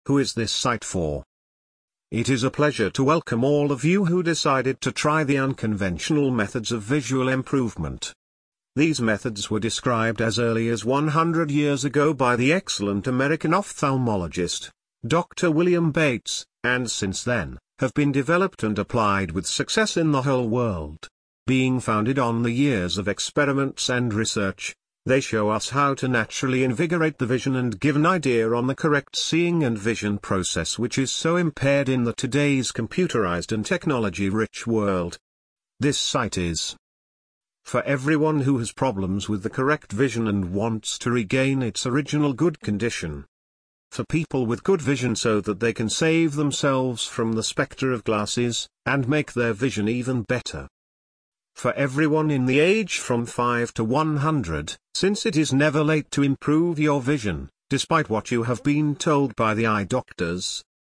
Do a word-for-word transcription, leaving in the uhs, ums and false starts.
Who is this site for? It is a pleasure to welcome all of you who decided to try the unconventional methods of visual improvement. These methods were described as early as one hundred years ago by the excellent American ophthalmologist, Doctor William Bates, and since then, have been developed and applied with success in the whole world. Being founded on the years of experiments and research, they show us how to naturally invigorate the vision and give an idea on the correct seeing and vision process which is so impaired in the today's computerized and technology-rich world. This site is for everyone who has problems with the correct vision and wants to regain its original good condition. For people with good vision so that they can save themselves from the specter of glasses, and make their vision even better. For everyone in the age from five to one hundred, since it is never late to improve your vision, despite what you have been told by the eye doctors,